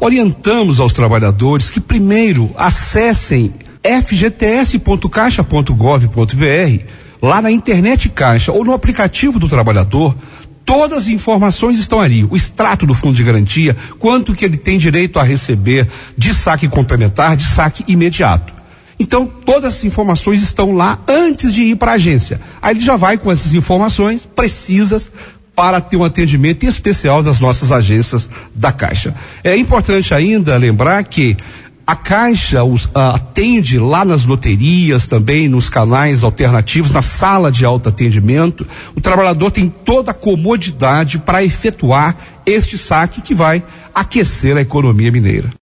orientamos aos trabalhadores que primeiro acessem fgts.caixa.gov.br, lá na internet Caixa ou no aplicativo do trabalhador. Todas as informações estão ali, o extrato do fundo de garantia, quanto que ele tem direito a receber de saque complementar, de saque imediato. Então, todas as informações estão lá antes de ir para a agência. Aí ele já vai com essas informações precisas para ter um atendimento especial das nossas agências da Caixa. É importante ainda lembrar que a Caixa atende lá nas loterias, também nos canais alternativos, na sala de autoatendimento. O trabalhador tem toda a comodidade para efetuar este saque que vai aquecer a economia mineira.